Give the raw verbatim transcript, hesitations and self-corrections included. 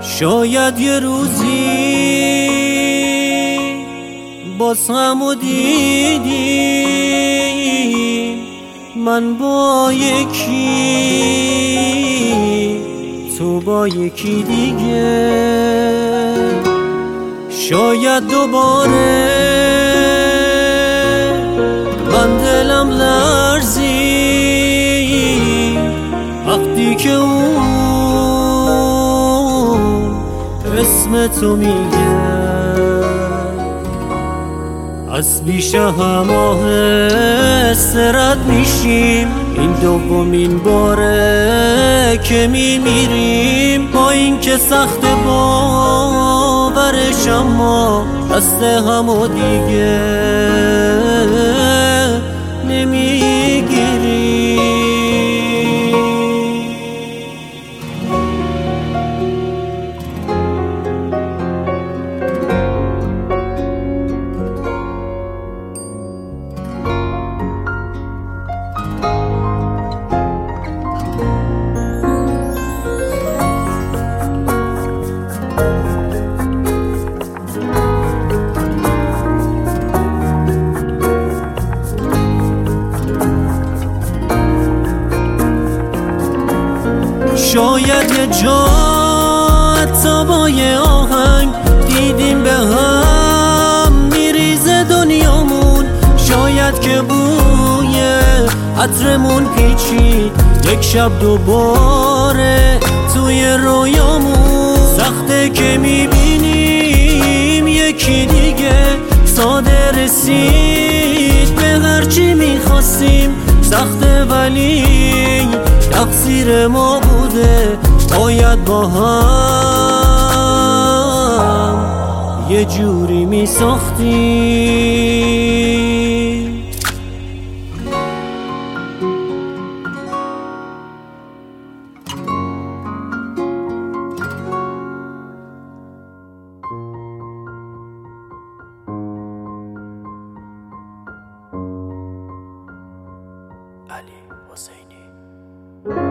شاید یه روزی باز همو دیدیم، من با یکی تو با یکی دیگه. شاید دوباره من دلم لرزی وقتی که اون اسم تو میگه. از بیش همه استرد میشیم، این دومین باره که میمیریم. با این که سخت باورش اما دست همو دیگه نمیگیریم. شاید یه جا حتی با یه آهنگ دیدیم به هم میریزه دنیامون. شاید که بوی عطرمون پیچید یک شب دوباره توی رویامون. سخته که میبینیم یکی دیگه ساده رسید به هرچی میخواستیم. سخته ولی تقصیر ما بوده، باید با هم یه جوری می ساختیم. علی حسینی.